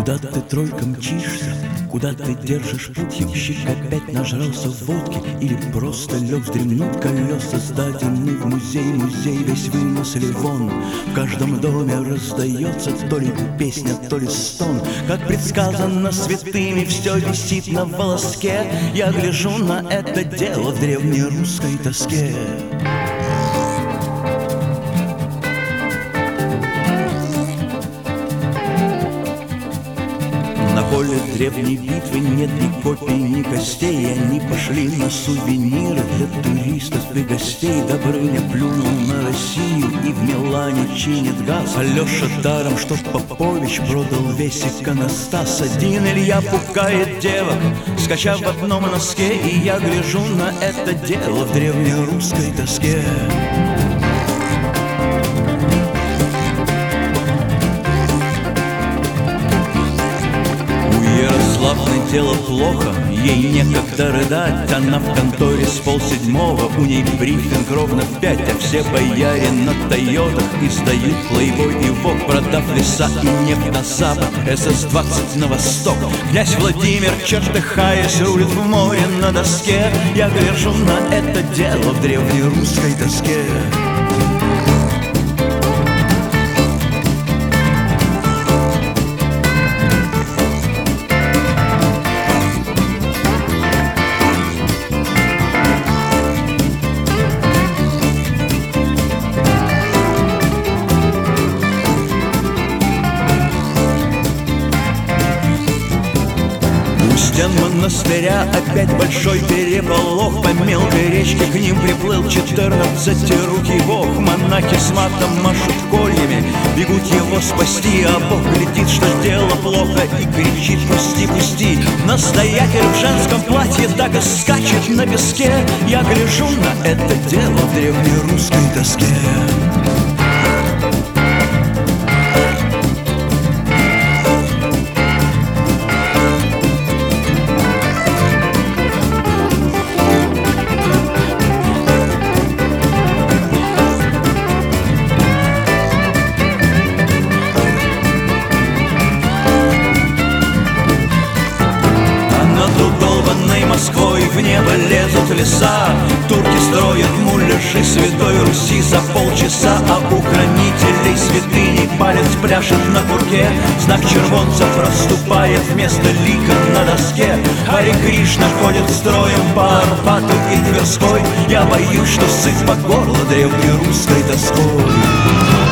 Куда ты тройка мчишься, куда ты держишь путь? Ямщик опять нажрался водки или просто лег вздремнуть? Колеса сдадены в музей, музей весь вынесли вон. В каждом доме раздается то ли песня, то ли стон. Как предсказано святыми, все висит на волоске. Я гляжу на это дело в древнерусской тоске. На поле древней битвы нет ни копий, ни костей. Они пошли на сувениры для туристов и гостей. Добрыня плюнул на Россию и в Милане чинит газ. Алеша даром, что Попович продал весь иконостас. Один Илья пугает девок, скачав в одном носке. И я гляжу на это дело в древнерусской тоске. Славное дело плохо, ей некогда рыдать. Она в конторе с 6:30, у ней брифинг ровно в 5. А все бояре на Тойотах издают Плейбой и Вог. Продав леса и нефть на запад, СС-20 на восток. Князь Владимир, чертыхаясь, рулит в море на доске. Я гляжу на это дело в древнерусской тоске. Стен монастыря опять большой переполох. По мелкой речке к ним приплыл 14-рукий бог. Монахи с матом машут кольями, бегут его спасти. А бог глядит, что дело плохо, и кричит: пусти, пусти. Настоятель в женском платье так и скачет на песке. Я гляжу на это дело в древнерусской тоске. Москвой в небо лезут леса. Турки строят муляжи Святой Руси за полчаса. А у хранителей святыни палец пляшет на курке. Знак червонца проступает вместо лика на доске. Харе Кришна ходит строем по Арбату и Тверской. Я боюсь, что сыт по горло древнерусской тоской.